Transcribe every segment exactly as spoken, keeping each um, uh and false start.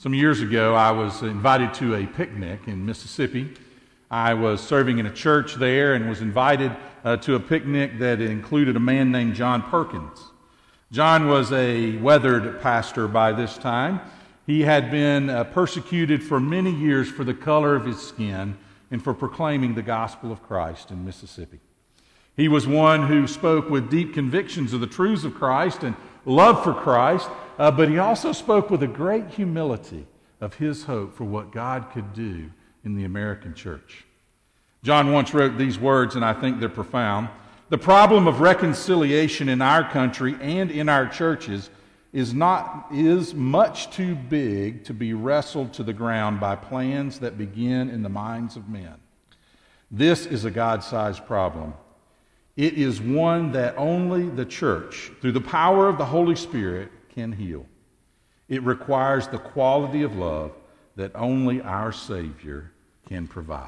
Some years ago, I was invited to a picnic in Mississippi. I was serving in a church there and was invited uh, to a picnic that included a man named John Perkins. John was a weathered pastor by this time. He had been uh, persecuted for many years for the color of his skin and for proclaiming the gospel of Christ in Mississippi. He was one who spoke with deep convictions of the truths of Christ and love for Christ, uh, but he also spoke with a great humility of his hope for what God could do in the American church. John once wrote these words, and I think they're profound. The problem of reconciliation in our country and in our churches is not is much too big to be wrestled to the ground by plans that begin in the minds of men. This is a God-sized problem. It is one that only the church, through the power of the Holy Spirit, can heal. It requires the quality of love that only our Savior can provide.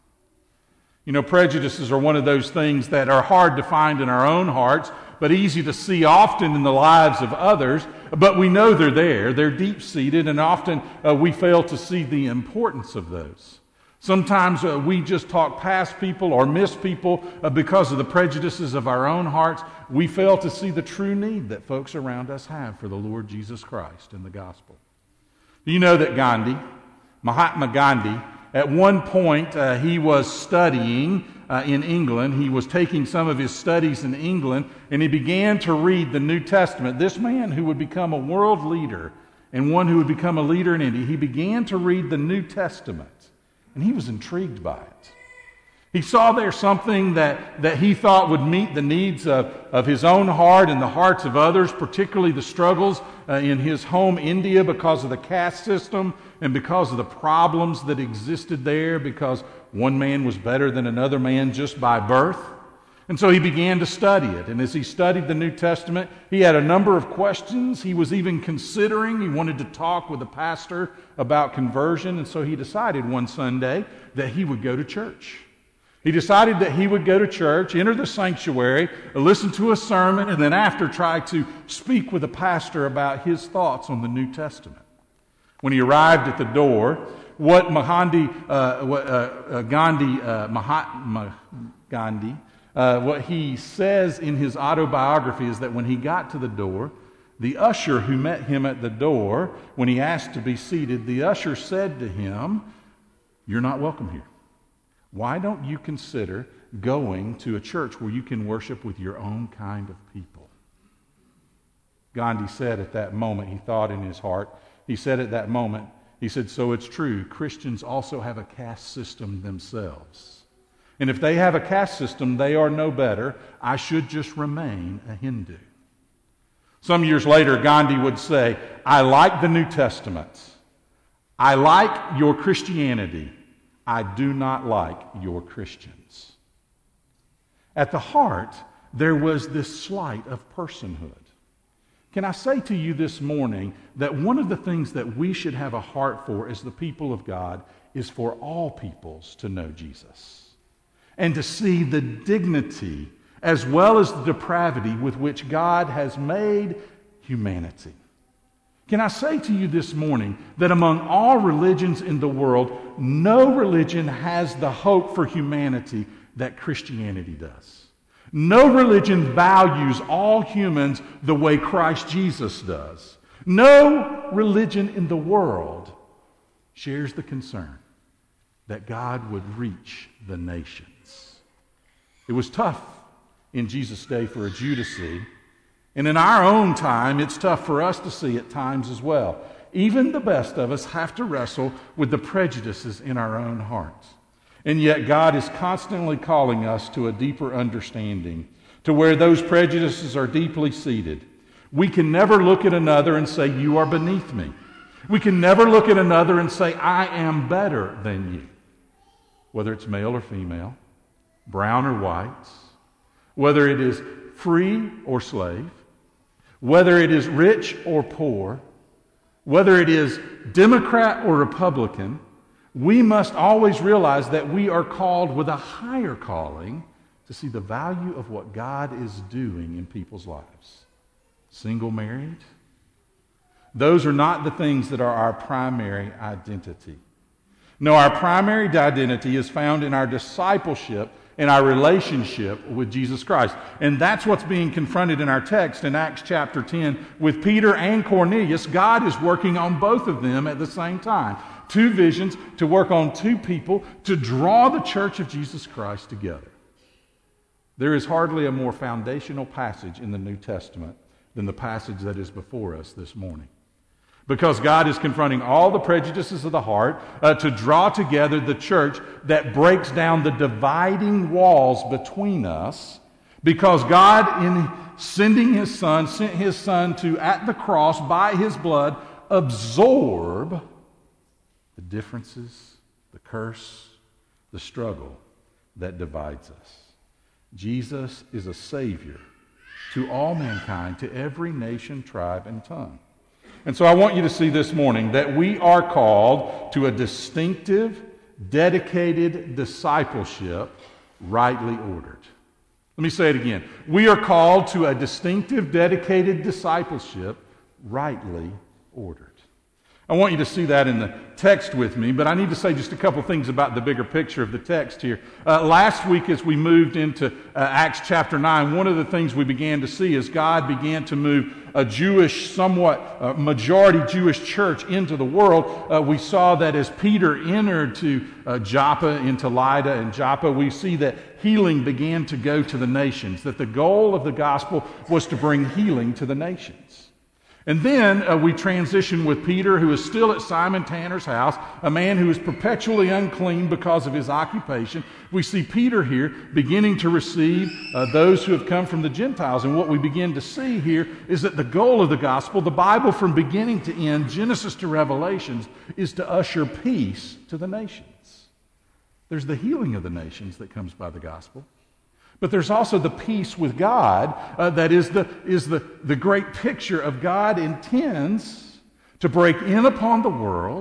You know, prejudices are one of those things that are hard to find in our own hearts, but easy to see often in the lives of others. But we know they're there. They're deep-seated, and often uh, we fail to see the importance of those. Sometimes uh, we just talk past people or miss people uh, because of the prejudices of our own hearts. We fail to see the true need that folks around us have for the Lord Jesus Christ and the gospel. Do you know that Gandhi, Mahatma Gandhi, at one point uh, he was studying uh, in England. He was taking some of his studies in England, and he began to read the New Testament. This man who would become a world leader and one who would become a leader in India, he began to read the New Testament. And he was intrigued by it. He saw there something that, that he thought would meet the needs of, of his own heart and the hearts of others, particularly the struggles uh, in his home, India, because of the caste system and because of the problems that existed there, because one man was better than another man just by birth. And so he began to study it. And as he studied the New Testament, he had a number of questions. He was even considering, he wanted to talk with a pastor about conversion. And so he decided one Sunday that he would go to church. He decided that he would go to church, enter the sanctuary, listen to a sermon, and then after try to speak with a pastor about his thoughts on the New Testament. When he arrived at the door, what Mahandi, uh, what, uh, uh, Gandhi, uh, Mahatma Gandhi, Uh, what he says in his autobiography is that when he got to the door, the usher who met him at the door, when he asked to be seated, the usher said to him, "You're not welcome here. Why don't you consider going to a church where you can worship with your own kind of people?" Gandhi said at that moment, he thought in his heart, he said at that moment, he said, "So it's true, Christians also have a caste system themselves. And if they have a caste system, they are no better. I should just remain a Hindu." Some years later, Gandhi would say, "I like the New Testament. I like your Christianity. I do not like your Christians." At the heart, there was this slight of personhood. Can I say to you this morning that one of the things that we should have a heart for as the people of God is for all peoples to know Jesus, and to see the dignity as well as the depravity with which God has made humanity. Can I say to you this morning that among all religions in the world, no religion has the hope for humanity that Christianity does. No religion values all humans the way Christ Jesus does. No religion in the world shares the concern that God would reach the nations. It was tough in Jesus' day for a Jew to see, and in our own time, it's tough for us to see at times as well. Even the best of us have to wrestle with the prejudices in our own hearts. And yet God is constantly calling us to a deeper understanding, to where those prejudices are deeply seated. We can never look at another and say, "You are beneath me." We can never look at another and say, "I am better than you." Whether it's male or female, brown or white, whether it is free or slave, whether it is rich or poor, whether it is Democrat or Republican, we must always realize that we are called with a higher calling to see the value of what God is doing in people's lives. Single, married, Those are not the things that are our primary identity. No, our primary identity is found in our discipleship, in our relationship with Jesus Christ. And that's what's being confronted in our text in Acts chapter ten with Peter and Cornelius. God is working on both of them at the same time. Two visions to work on two people to draw the church of Jesus Christ together. There is hardly a more foundational passage in the New Testament than the passage that is before us this morning. Because God is confronting all the prejudices of the heart uh, to draw together the church that breaks down the dividing walls between us. Because God, in sending His Son, sent His Son to, at the cross, by His blood, absorb the differences, the curse, the struggle that divides us. Jesus is a Savior to all mankind, to every nation, tribe, and tongue. And so I want you to see this morning that we are called to a distinctive, dedicated discipleship, rightly ordered. Let me say it again. We are called to a distinctive, dedicated discipleship, rightly ordered. I want you to see that in the text with me, but I need to say just a couple things about the bigger picture of the text here. Uh, last week as we moved into uh, Acts chapter nine, one of the things we began to see is God began to move a Jewish, somewhat uh, majority Jewish church into the world. Uh, we saw that as Peter entered to uh, Joppa, into Lydda and Joppa, we see that healing began to go to the nations, that the goal of the gospel was to bring healing to the nations. And then uh, we transition with Peter, who is still at Simon Tanner's house, a man who is perpetually unclean because of his occupation. We see Peter here beginning to receive uh, those who have come from the Gentiles. And what we begin to see here is that the goal of the gospel, the Bible from beginning to end, Genesis to Revelations, is to usher peace to the nations. There's the healing of the nations that comes by the gospel. But there's also the peace with God uh, that is, the, is the, the great picture of God intends to break in upon the world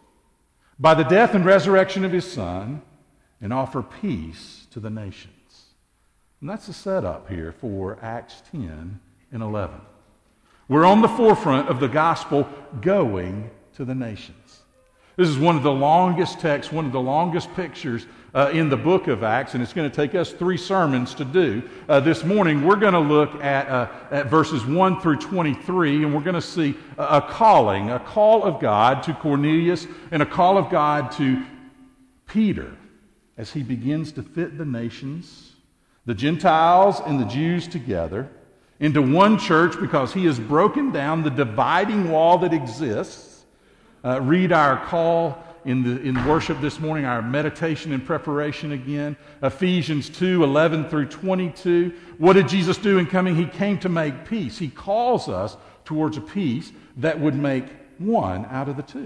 by the death and resurrection of His Son and offer peace to the nations. And that's the setup here for Acts ten and eleven. We're on the forefront of the gospel going to the nations. This is one of the longest texts, one of the longest pictures uh, in the book of Acts, and it's going to take us three sermons to do. Uh, this morning, we're going to look at, uh, at verses one through twenty-three, and we're going to see a, a calling, a call of God to Cornelius and a call of God to Peter as he begins to fit the nations, the Gentiles and the Jews together, into one church because he has broken down the dividing wall that exists. Uh, read our call in the in worship this morning, our meditation and preparation again. Ephesians two, eleven through twenty-two. What did Jesus do in coming? He came to make peace. He calls us towards a peace that would make one out of the two.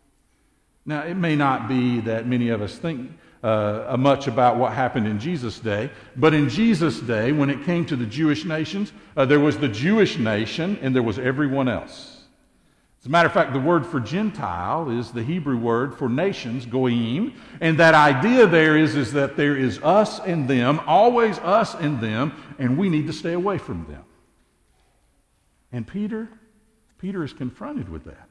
Now, it may not be that many of us think uh, much about what happened in Jesus' day, but in Jesus' day, when it came to the Jewish nations, uh, there was the Jewish nation and there was everyone else. As a matter of fact, the word for Gentile is the Hebrew word for nations, goyim, and that idea there is, is that there is us and them, always us and them, and we need to stay away from them. And Peter, Peter is confronted with that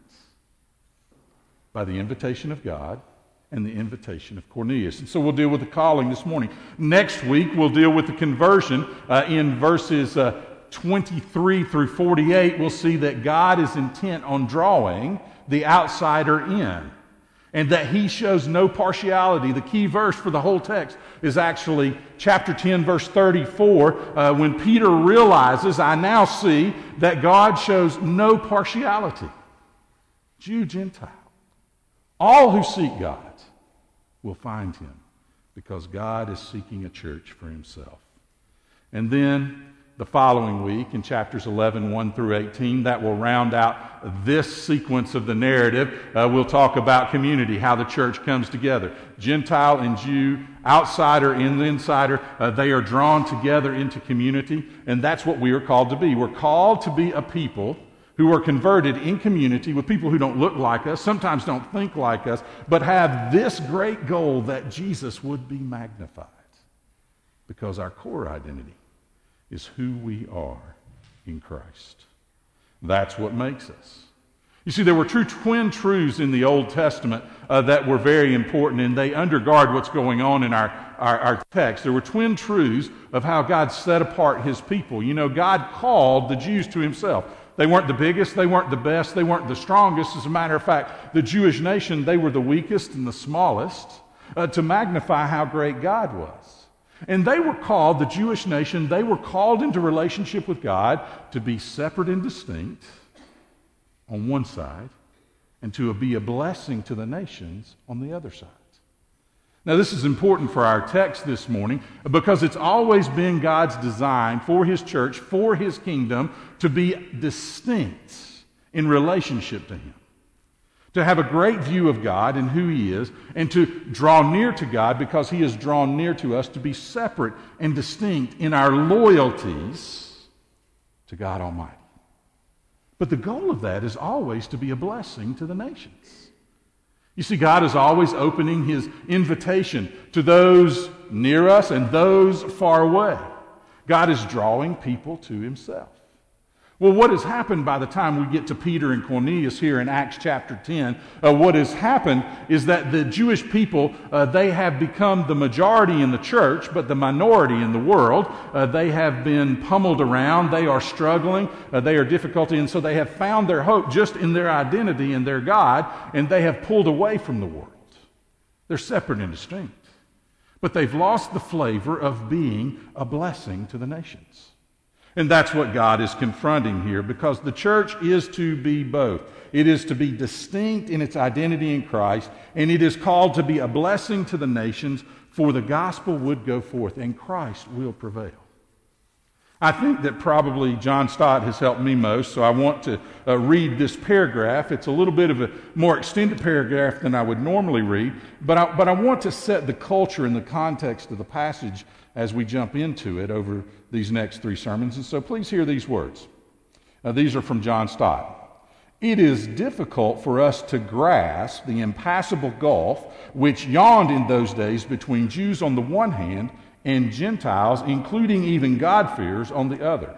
by the invitation of God and the invitation of Cornelius. And so we'll deal with the calling this morning. Next week, we'll deal with the conversion uh, in verses Uh, twenty-three through forty-eight. We'll see that God is intent on drawing the outsider in and that He shows no partiality. The key verse for the whole text is actually chapter ten, verse thirty-four, uh, when Peter realizes, I now see that God shows no partiality. Jew, Gentile. All who seek God will find Him because God is seeking a church for Himself. And then the following week, in chapters eleven, one through eighteen, that will round out this sequence of the narrative. Uh, we'll talk about community, how the church comes together. Gentile and Jew, outsider and insider, uh, they are drawn together into community, and that's what we are called to be. We're called to be a people who are converted in community with people who don't look like us, sometimes don't think like us, but have this great goal that Jesus would be magnified, because our core identity is who we are in Christ. That's what makes us. You see, there were true twin truths in the Old Testament uh, that were very important, and they undergird what's going on in our, our, our text. There were twin truths of how God set apart his people. You know, God called the Jews to himself. They weren't the biggest, they weren't the best, they weren't the strongest. As a matter of fact, the Jewish nation, they were the weakest and the smallest uh, to magnify how great God was. And they were called, the Jewish nation, they were called into relationship with God to be separate and distinct on one side, and to be a blessing to the nations on the other side. Now, this is important for our text this morning because it's always been God's design for his church, for his kingdom, to be distinct in relationship to him. To have a great view of God and who he is, and to draw near to God because he has drawn near to us, to be separate and distinct in our loyalties to God Almighty. But the goal of that is always to be a blessing to the nations. You see, God is always opening his invitation to those near us and those far away. God is drawing people to himself. Well, what has happened by the time we get to Peter and Cornelius here in Acts chapter ten, uh, what has happened is that the Jewish people, uh, they have become the majority in the church, but the minority in the world. Uh, they have been pummeled around. They are struggling. Uh, they are difficulty, and so they have found their hope just in their identity and their God, and they have pulled away from the world. They're separate and distinct, but they've lost the flavor of being a blessing to the nations. And that's what God is confronting here, because the church is to be both. It is to be distinct in its identity in Christ, and it is called to be a blessing to the nations, for the gospel would go forth, and Christ will prevail. I think that probably John Stott has helped me most, so I want to uh, read this paragraph. It's a little bit of a more extended paragraph than I would normally read, but I, but I want to set the culture and the context of the passage as we jump into it over these next three sermons. And so please hear these words. Now, these are from John Stott. It is difficult for us to grasp the impassable gulf which yawned in those days between Jews on the one hand and Gentiles, including even God-fearers, on the other.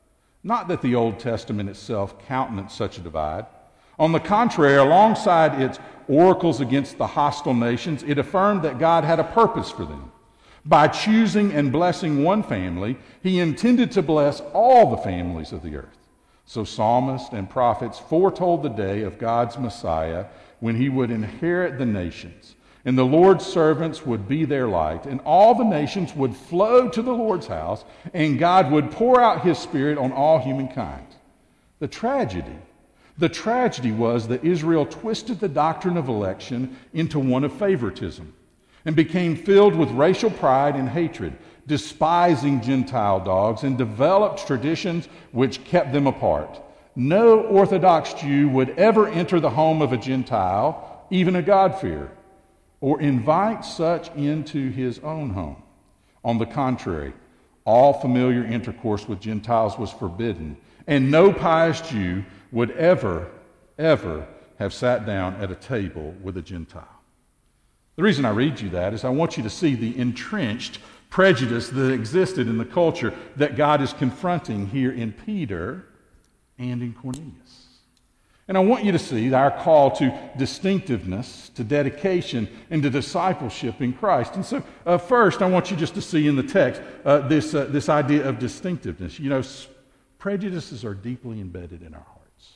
Not that the Old Testament itself countenanced such a divide. On the contrary, alongside its oracles against the hostile nations, it affirmed that God had a purpose for them. By choosing and blessing one family, he intended to bless all the families of the earth. So psalmists and prophets foretold the day of God's Messiah when he would inherit the nations, and the Lord's servants would be their light, and all the nations would flow to the Lord's house, and God would pour out his Spirit on all humankind. The tragedy, the tragedy was that Israel twisted the doctrine of election into one of favoritism, and became filled with racial pride and hatred, despising Gentile dogs, and developed traditions which kept them apart. No Orthodox Jew would ever enter the home of a Gentile, even a God-fearer, or invite such into his own home. On the contrary, all familiar intercourse with Gentiles was forbidden, and no pious Jew would ever, ever have sat down at a table with a Gentile. The reason I read you that is I want you to see the entrenched prejudice that existed in the culture that God is confronting here in Peter and in Cornelius. And I want you to see our call to distinctiveness, to dedication, and to discipleship in Christ. And so uh, first, I want you just to see in the text uh, this, uh, this idea of distinctiveness. You know, prejudices are deeply embedded in our hearts.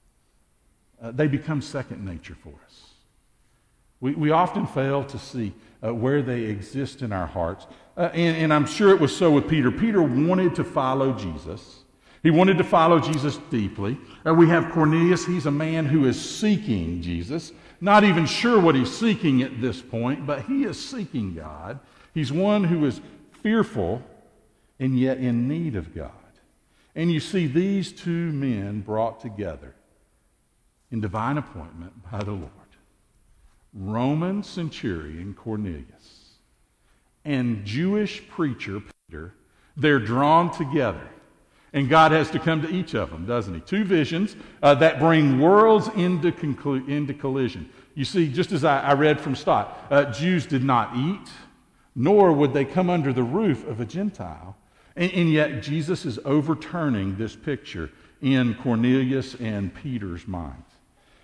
Uh, they become second nature for us. We, we often fail to see uh, where they exist in our hearts. Uh, and, and I'm sure it was so with Peter. Peter wanted to follow Jesus. He wanted to follow Jesus deeply. Uh, we have Cornelius. He's a man who is seeking Jesus. Not even sure what he's seeking at this point, but he is seeking God. He's one who is fearful and yet in need of God. And you see these two men brought together in divine appointment by the Lord. Roman centurion Cornelius and Jewish preacher Peter, they're drawn together. And God has to come to each of them, doesn't he? Two visions uh, that bring worlds into, conclu- into collision. You see, just as I, I read from Stott, uh, Jews did not eat, nor would they come under the roof of a Gentile. And, and yet Jesus is overturning this picture in Cornelius and Peter's minds.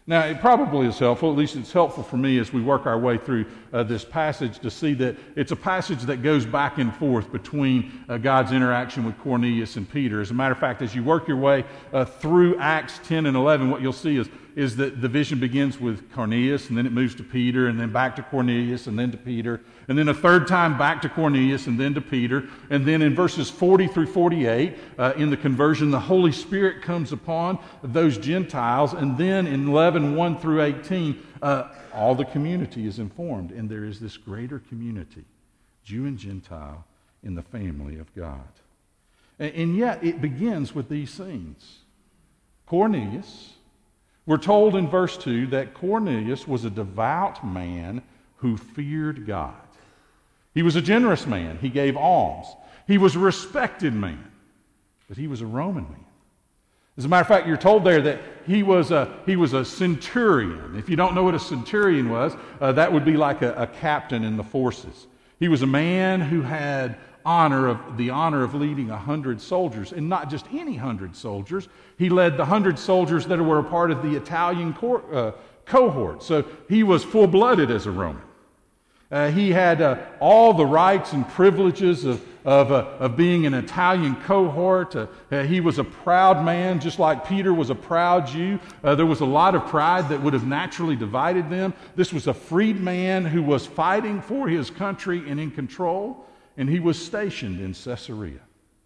Now, it probably is helpful, at least it's helpful for me as we work our way through uh, this passage to see that it's a passage that goes back and forth between uh, God's interaction with Cornelius and Peter. As a matter of fact, as you work your way uh, through Acts ten and eleven, what you'll see is, is that the vision begins with Cornelius, and then it moves to Peter, and then back to Cornelius, and then to Peter, and then a third time back to Cornelius, and then to Peter. And then in verses forty through forty-eight, uh, in the conversion, the Holy Spirit comes upon those Gentiles, and then in eleven, one through eighteen, uh, all the community is informed, and there is this greater community, Jew and Gentile, in the family of God. And, and yet, it begins with these scenes. Cornelius, we're told in verse two that Cornelius was a devout man who feared God. He was a generous man. He gave alms. He was a respected man, but he was a Roman man. As a matter of fact, you're told there that he was a, he was a centurion. If you don't know what a centurion was, uh, that would be like a, a captain in the forces. He was a man who had honor of the honor of leading a hundred soldiers, and not just any hundred soldiers. He led the hundred soldiers that were a part of the Italian cor- uh, cohort. So he was full-blooded as a Roman. Uh, he had uh, all the rights and privileges of of, uh, of being an Italian cohort. Uh, uh, he was a proud man, just like Peter was a proud Jew. Uh, there was a lot of pride that would have naturally divided them. This was a freed man who was fighting for his country and in control, and he was stationed in Caesarea.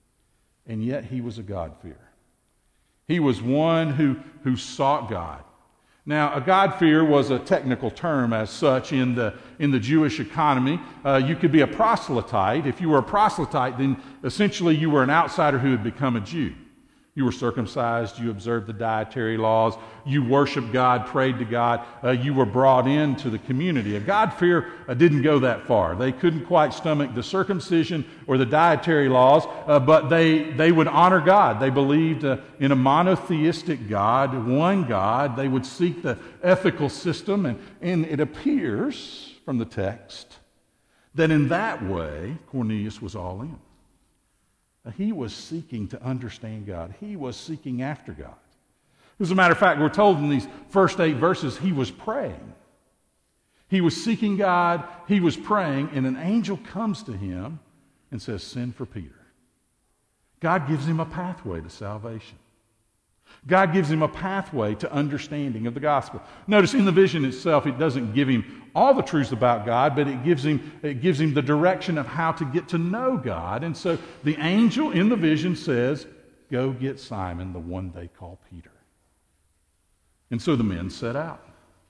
And yet he was a God-fearer. He was one who, who sought God. Now, a God-fear was a technical term as such in the in the Jewish economy. Uh, you could be a proselyte. If you were a proselyte, then essentially you were an outsider who had become a Jew. You were circumcised, you observed the dietary laws, you worshiped God, prayed to God, uh, you were brought into the community. A God-fear uh, didn't go that far. They couldn't quite stomach the circumcision or the dietary laws, uh, but they, they would honor God. They believed uh, in a monotheistic God, one God. They would seek the ethical system, and, and it appears from the text that in that way, Cornelius was all in. He was seeking to understand God. He was seeking after God. As a matter of fact, we're told in these first eight verses, he was praying. He was seeking God, he was praying, and an angel comes to him and says, "Send for Peter." God gives him a pathway to salvation. God gives him a pathway to understanding of the gospel. Notice in the vision itself, it doesn't give him all the truths about God, but it gives him, it gives him the direction of how to get to know God. And so the angel in the vision says, "Go get Simon, the one they call Peter." And so the men set out.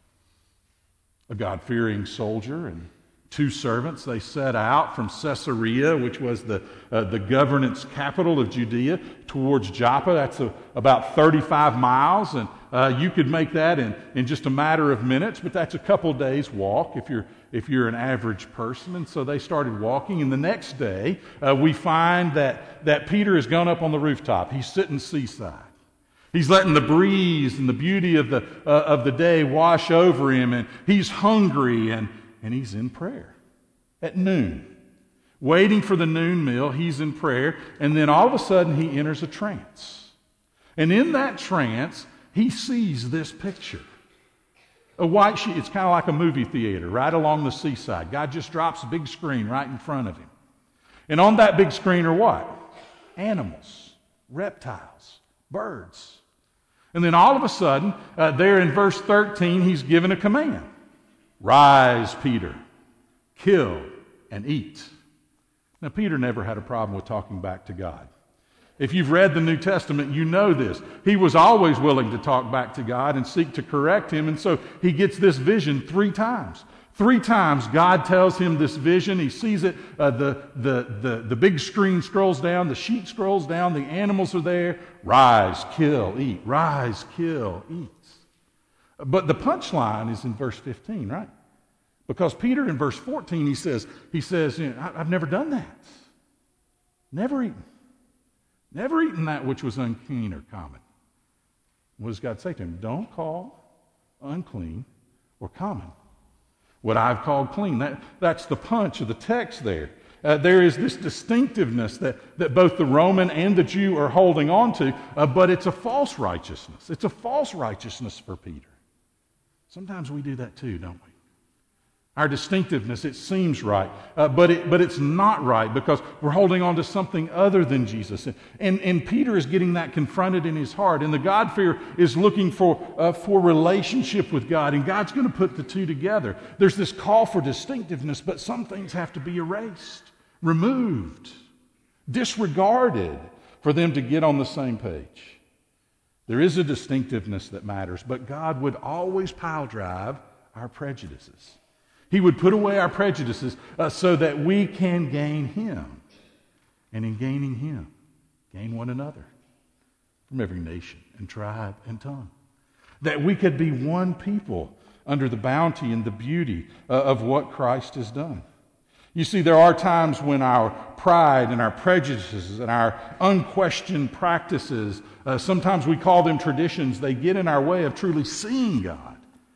A God-fearing soldier and two servants, they set out from Caesarea, which was the uh, the governance capital of Judea, towards Joppa. That's a, about thirty-five miles, and uh, you could make that in, in just a matter of minutes, but that's a couple days' walk if you're if you're an average person. And so they started walking, and the next day uh, we find that, that Peter has gone up on the rooftop. He's sitting seaside. He's letting the breeze and the beauty of the uh, of the day wash over him, and he's hungry, and And he's in prayer at noon. Waiting for the noon meal, he's in prayer, and then all of a sudden he enters a trance. And in that trance, he sees this picture. A white sheet, it's kind of like a movie theater right along the seaside. God just drops a big screen right in front of him. And on that big screen are what? Animals, reptiles, birds. And then all of a sudden, uh, there in verse thirteen, he's given a command. "Rise, Peter, kill and eat." Now, Peter never had a problem with talking back to God. If you've read the New Testament, you know this. He was always willing to talk back to God and seek to correct him, and so he gets this vision three times. Three times God tells him this vision. He sees it. Uh, the, the, the, the big screen scrolls down. The sheet scrolls down. The animals are there. Rise, kill, eat. Rise, kill, eat. But the punchline is in verse fifteen, right? Because Peter in verse fourteen, he says, he says, you know, "I've never done that. Never eaten. Never eaten that which was unclean or common." What does God say to him? "Don't call unclean or common what I've called clean." That, that's the punch of the text there. Uh, there is this distinctiveness that, that both the Roman and the Jew are holding on to, uh, but it's a false righteousness. It's a false righteousness for Peter. Sometimes we do that too, don't we? Our distinctiveness, it seems right, uh, but, it, but it's not right because we're holding on to something other than Jesus. And, and Peter is getting that confronted in his heart. And the God-fearer is looking for, uh, for relationship with God. And God's going to put the two together. There's this call for distinctiveness, but some things have to be erased, removed, disregarded for them to get on the same page. There is a distinctiveness that matters, but God would always pile drive our prejudices. He would put away our prejudices uh, so that we can gain Him. And in gaining Him, gain one another from every nation and tribe and tongue. That we could be one people under the bounty and the beauty uh, of what Christ has done. You see, there are times when our pride and our prejudices and our unquestioned practices, uh, sometimes we call them traditions, they get in our way of truly seeing God.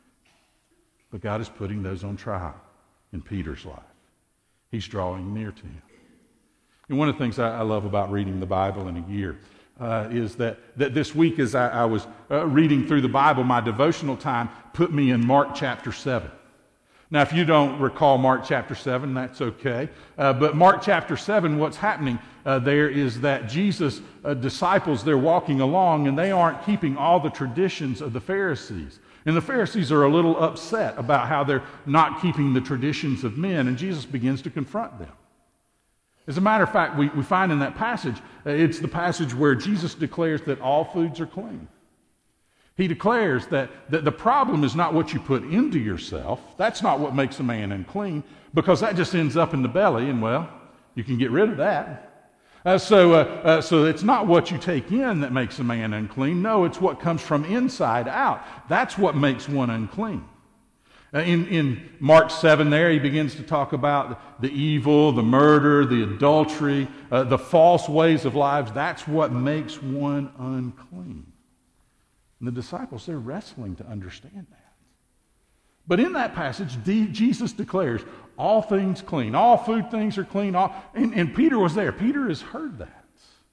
But God is putting those on trial in Peter's life. He's drawing near to him. And one of the things I, I love about reading the Bible in a year uh, is that, that this week as I, I was uh, reading through the Bible, my devotional time put me in Mark chapter seven. Now, if you don't recall Mark chapter seven, that's okay. Uh, but Mark chapter seven, what's happening uh, there is that Jesus' uh, disciples, they're walking along and they aren't keeping all the traditions of the Pharisees. And the Pharisees are a little upset about how they're not keeping the traditions of men, and Jesus begins to confront them. As a matter of fact, we, we find in that passage, uh, it's the passage where Jesus declares that all foods are clean. He declares that, that the problem is not what you put into yourself. That's not what makes a man unclean, because that just ends up in the belly, and well, you can get rid of that. Uh, so, uh, uh, so it's not what you take in that makes a man unclean. No, it's what comes from inside out. That's what makes one unclean. Uh, in, in Mark seven there, he begins to talk about the evil, the murder, the adultery, uh, the false ways of lives. That's what makes one unclean. And the disciples, they're wrestling to understand that. But in that passage, D- Jesus declares all things clean. All food things are clean. All, and, and Peter was there. Peter has heard that.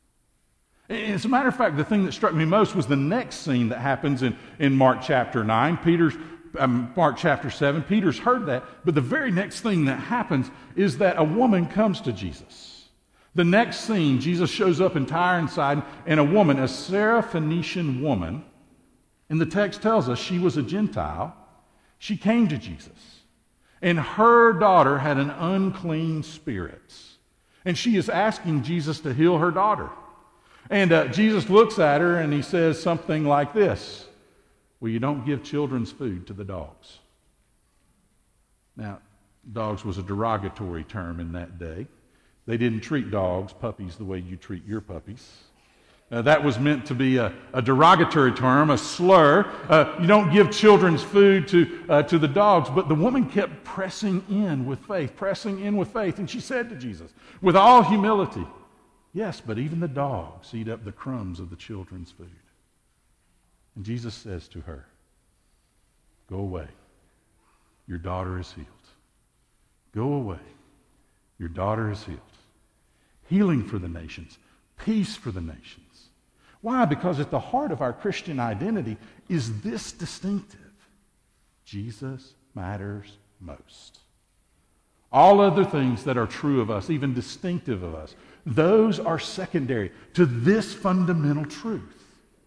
And as a matter of fact, the thing that struck me most was the next scene that happens in, in Mark chapter nine. Peter's, um, Mark chapter seven. Peter's heard that. But the very next thing that happens is that a woman comes to Jesus. The next scene, Jesus shows up in Tyre and Sidon, and a woman, a Syrophoenician woman, and the text tells us she was a Gentile. She came to Jesus, and her daughter had an unclean spirit, and she is asking Jesus to heal her daughter. And uh, Jesus looks at her, and he says something like this: well, you don't give children's food to the dogs. Now, dogs was a derogatory term in that day. They didn't treat dogs, puppies, the way you treat your puppies. Uh, that was meant to be a, a derogatory term, a slur. Uh, you don't give children's food to, uh, to the dogs. But the woman kept pressing in with faith, pressing in with faith. And she said to Jesus, with all humility, yes, but even the dogs eat up the crumbs of the children's food. And Jesus says to her, go away. Your daughter is healed. Go away. Your daughter is healed. Healing for the nations. Peace for the nations. Why? Because at the heart of our Christian identity is this distinctive: Jesus matters most. All other things that are true of us, even distinctive of us, those are secondary to this fundamental truth.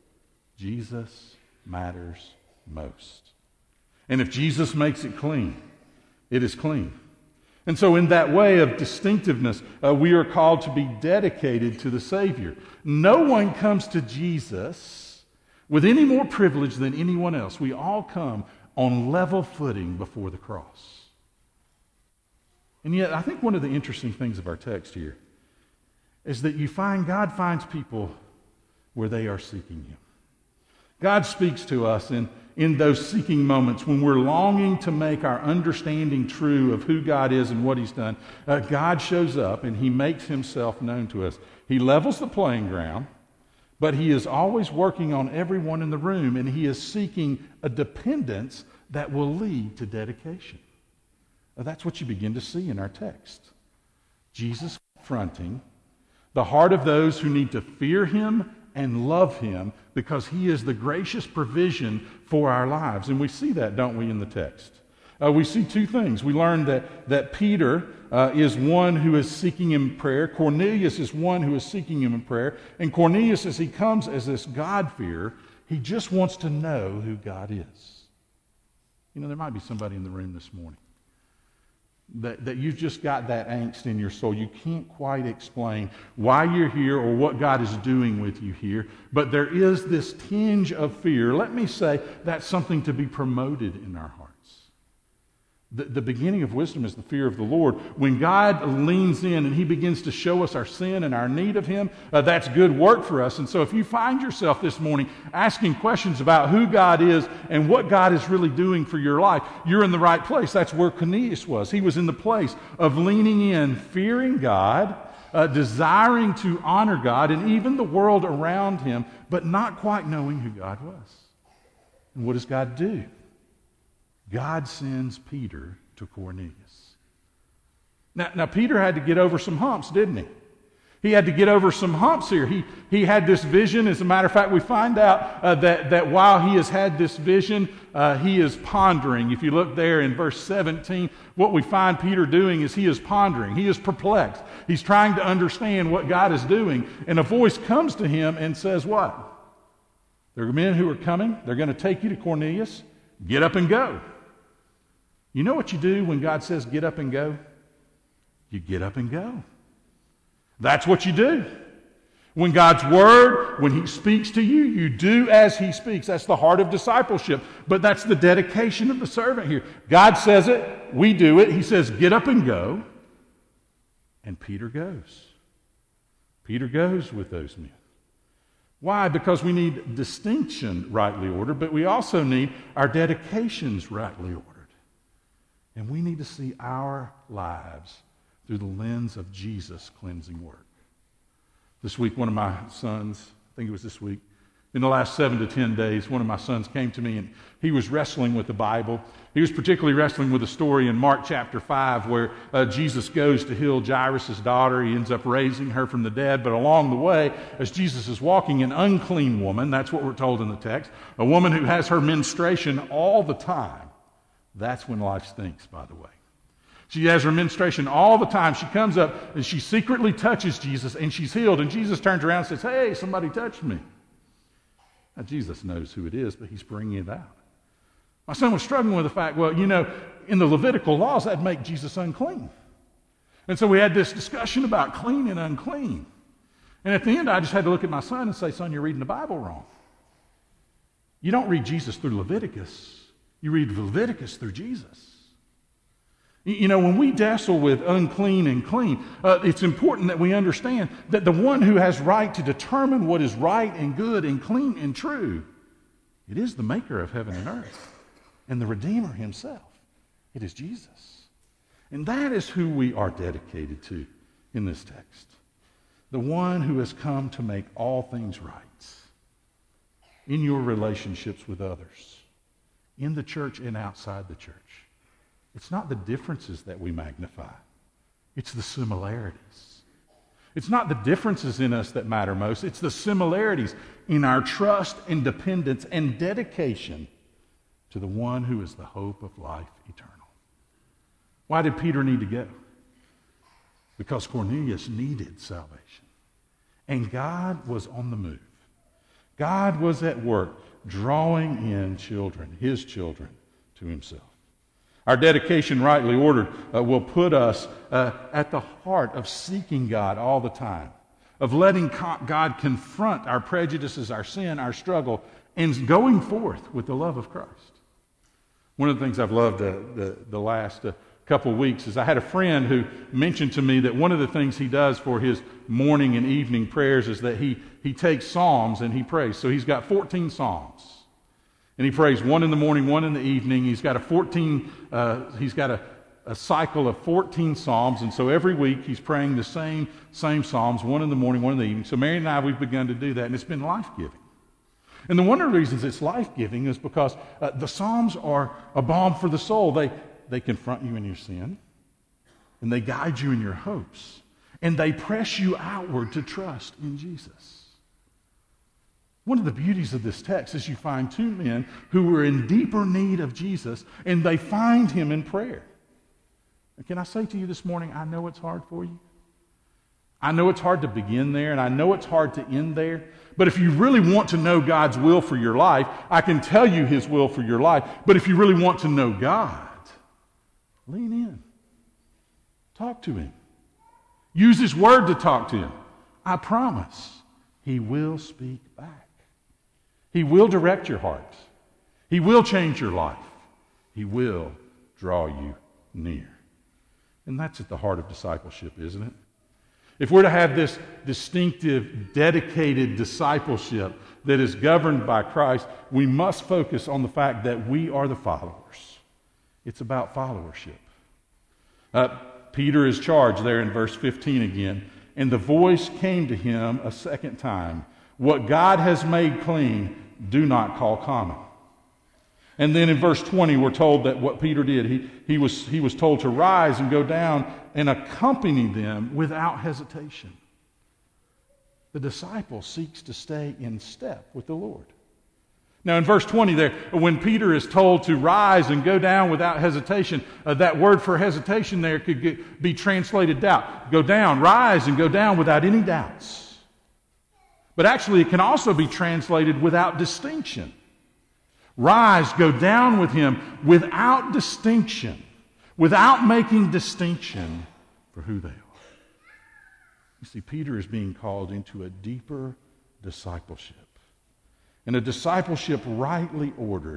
Jesus matters most. And if Jesus makes it clean, it is clean. And so in that way of distinctiveness, uh, we are called to be dedicated to the Savior. No one comes to Jesus with any more privilege than anyone else. We all come on level footing before the cross. And yet, I think one of the interesting things of our text here is that you find God finds people where they are seeking Him. God speaks to us in, in those seeking moments when we're longing to make our understanding true of who God is and what He's done. Uh, God shows up and He makes Himself known to us. He levels the playing ground, but He is always working on everyone in the room, and He is seeking a dependence that will lead to dedication. Uh, that's what you begin to see in our text. Jesus confronting the heart of those who need to fear Him and love him because he is the gracious provision for our lives. And we see that, don't we, in the text? Uh, we see two things. We learn that, that Peter uh, is one who is seeking him in prayer. Cornelius is one who is seeking him in prayer. And Cornelius, as he comes as this God-fearer, he just wants to know who God is. You know, there might be somebody in the room this morning that, that you've just got that angst in your soul. You can't quite explain why you're here or what God is doing with you here, but there is this tinge of fear. Let me say that's something to be promoted in our hearts. The, the beginning of wisdom is the fear of the Lord. When God leans in and he begins to show us our sin and our need of him, uh, that's good work for us. And so if you find yourself this morning asking questions about who God is and what God is really doing for your life, you're in the right place. That's where Cornelius was. He was in the place of leaning in, fearing God, uh, desiring to honor God and even the world around him, but not quite knowing who God was. And what does God do? God sends Peter to Cornelius. Now, now, Peter had to get over some humps, didn't he? He had to get over some humps here. He, he had this vision. As a matter of fact, we find out uh, that, that while he has had this vision, uh, he is pondering. If you look there in verse seventeen, what we find Peter doing is he is pondering. He is perplexed. He's trying to understand what God is doing. And a voice comes to him and says what? There are men who are coming. They're going to take you to Cornelius. Get up and go. You know what you do when God says get up and go? You get up and go. That's what you do. When God's word, when he speaks to you, you do as he speaks. That's the heart of discipleship. But that's the dedication of the servant here. God says it, we do it. He says get up and go. And Peter goes. Peter goes with those men. Why? Because we need distinction rightly ordered, but we also need our dedications rightly ordered. And we need to see our lives through the lens of Jesus' cleansing work. This week, one of my sons, I think it was this week, in the last seven to ten days, one of my sons came to me and he was wrestling with the Bible. He was particularly wrestling with a story in Mark chapter five where uh, Jesus goes to heal Jairus' daughter. He ends up raising her from the dead. But along the way, as Jesus is walking, an unclean woman, that's what we're told in the text, a woman who has her menstruation all the time. That's when life stinks, by the way. She has her menstruation all the time. She comes up and she secretly touches Jesus and she's healed. And Jesus turns around and says, hey, somebody touched me. Now, Jesus knows who it is, but he's bringing it out. My son was struggling with the fact, well, you know, in the Levitical laws, that'd make Jesus unclean. And so we had this discussion about clean and unclean. And at the end, I just had to look at my son and say, son, you're reading the Bible wrong. You don't read Jesus through Leviticus. You read Leviticus through Jesus. You know, when we wrestle with unclean and clean, uh, it's important that we understand that the one who has right to determine what is right and good and clean and true, it is the maker of heaven and earth and the Redeemer himself. It is Jesus. And that is who we are dedicated to in this text. The one who has come to make all things right in your relationships with others, in the church and outside the church. It's not the differences that we magnify. It's the similarities. It's not the differences in us that matter most. It's the similarities in our trust and dependence and dedication to the one who is the hope of life eternal. Why did Peter need to go? Because Cornelius needed salvation. And God was on the move. God was at work drawing in children, his children, to himself. Our dedication, rightly ordered, uh, will put us uh, at the heart of seeking God all the time, of letting co- God confront our prejudices, our sin, our struggle, and going forth with the love of Christ. One of the things I've loved uh, the, the last uh, couple of weeks is I had a friend who mentioned to me that one of the things he does for his morning and evening prayers is that he, he takes psalms and he prays. So he's got fourteen psalms. And he prays one in the morning, one in the evening. He's got a fourteen. Uh, he's got a, a cycle of fourteen psalms, and so every week he's praying the same same psalms, one in the morning, one in the evening. So Mary and I, we've begun to do that, and it's been life-giving. And the one of the reasons it's life-giving is because uh, the psalms are a balm for the soul. They they confront you in your sin, and they guide you in your hopes, and they press you outward to trust in Jesus. One of the beauties of this text is you find two men who were in deeper need of Jesus, and they find him in prayer. And can I say to you this morning, I know it's hard for you. I know it's hard to begin there, and I know it's hard to end there. But if you really want to know God's will for your life, I can tell you his will for your life. But if you really want to know God, lean in. Talk to him. Use his word to talk to him. I promise he will speak back. He will direct your heart. He will change your life. He will draw you near. And that's at the heart of discipleship, isn't it? If we're to have this distinctive, dedicated discipleship that is governed by Christ, we must focus on the fact that we are the followers. It's about followership. Uh, Peter is charged there in verse fifteen again. And the voice came to him a second time. What God has made clean, do not call common. And then in verse twenty, we're told that what Peter did, he, he, was, he was told to rise and go down and accompany them without hesitation. The disciple seeks to stay in step with the Lord. Now in verse twenty there, when Peter is told to rise and go down without hesitation, uh, that word for hesitation there could get, be translated doubt. Go down, rise and go down without any doubts. But actually it can also be translated without distinction. Rise, go down with him without distinction, without making distinction for who they are. You see, Peter is being called into a deeper discipleship. And a discipleship rightly ordered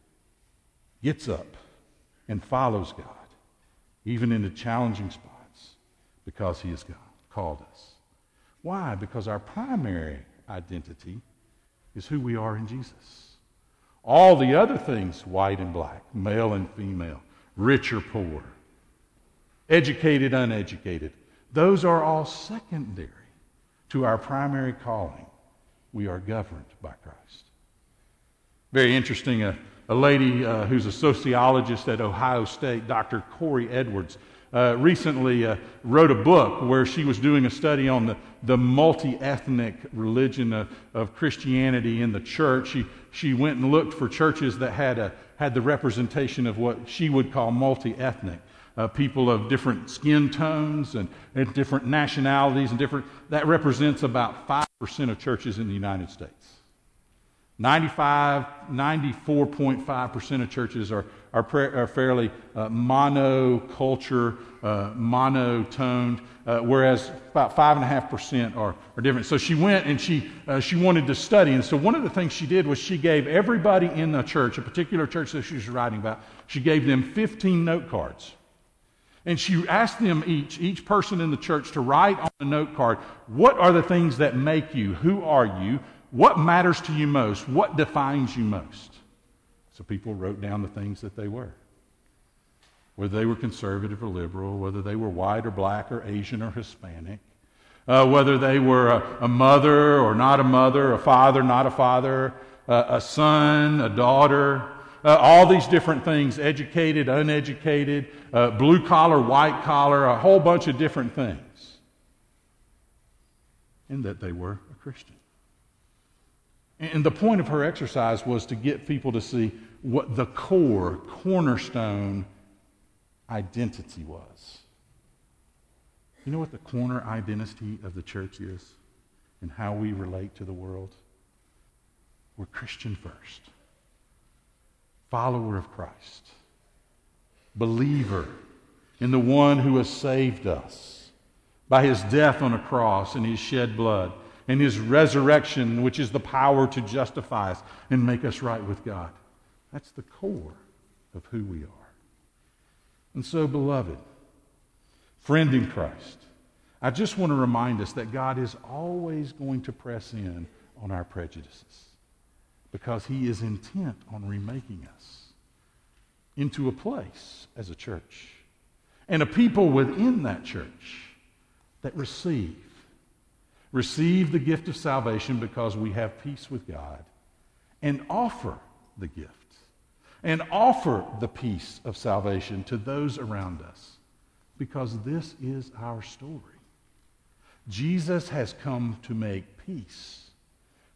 gets up and follows God, even in the challenging spots, because he has called us. Why? Because our primary identity is who we are in Jesus. All the other things, white and black, male and female, rich or poor, educated, uneducated, those are all secondary to our primary calling. We are governed by Christ. Very interesting, a, a lady uh, who's a sociologist at Ohio State, Doctor Corey Edwards, uh, recently uh, wrote a book where she was doing a study on the, the multi-ethnic religion of, of Christianity in the church. She, she went and looked for churches that had, a, had the representation of what she would call multi-ethnic. Uh, people of different skin tones and, and different nationalities and different, that represents about five percent of churches in the United States. ninety-five, ninety-four point five percent of churches are, are, pre, are fairly uh, monoculture, uh, monotoned, uh, whereas about five point five percent are, are different. So she went and she, uh, she wanted to study. And so one of the things she did was she gave everybody in the church, a particular church that she was writing about, she gave them fifteen note cards. And she asked them each, each person in the church to write on a note card, what are the things that make you? Who are you? What matters to you most? What defines you most? So people wrote down the things that they were. Whether they were conservative or liberal, whether they were white or black or Asian or Hispanic, uh, whether they were a, a mother or not a mother, a father, not a father, uh, a son, a daughter, Uh, all these different things, educated, uneducated, uh, blue collar, white collar, a whole bunch of different things. And that they were a Christian. And the point of her exercise was to get people to see what the core, cornerstone identity was. You know what the corner identity of the church is and how we relate to the world? We're Christian first. Follower of Christ, believer in the one who has saved us by his death on a cross and his shed blood and his resurrection, which is the power to justify us and make us right with God. That's the core of who we are. And so, beloved, friend in Christ, I just want to remind us that God is always going to press in on our prejudices, because he is intent on remaking us into a place as a church and a people within that church that receive. Receive the gift of salvation because we have peace with God, and offer the gift and offer the peace of salvation to those around us, because this is our story. Jesus has come to make peace.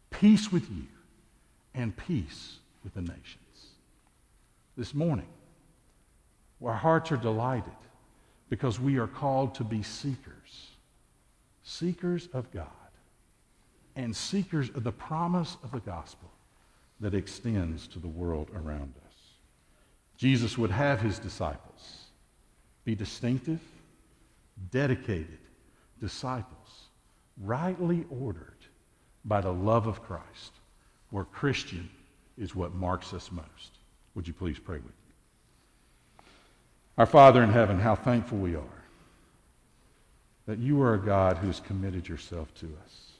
peace with you and peace with the nations. This morning, our hearts are delighted because we are called to be seekers, seekers of God, and seekers of the promise of the gospel that extends to the world around us. Jesus would have his disciples be distinctive, dedicated disciples, rightly ordered by the love of Christ, where Christian is what marks us most. Would you please pray with me? Our Father in heaven, how thankful we are that you are a God who has committed yourself to us,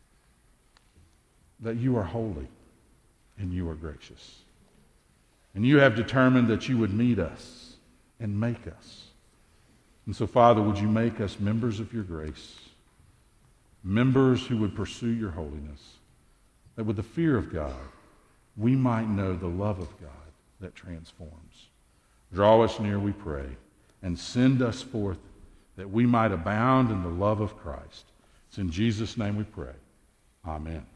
that you are holy and you are gracious, and you have determined that you would meet us and make us. And so, Father, would you make us members of your grace, members who would pursue your holiness, that with the fear of God, we might know the love of God that transforms. Draw us near, we pray, and send us forth that we might abound in the love of Christ. It's in Jesus' name we pray. Amen.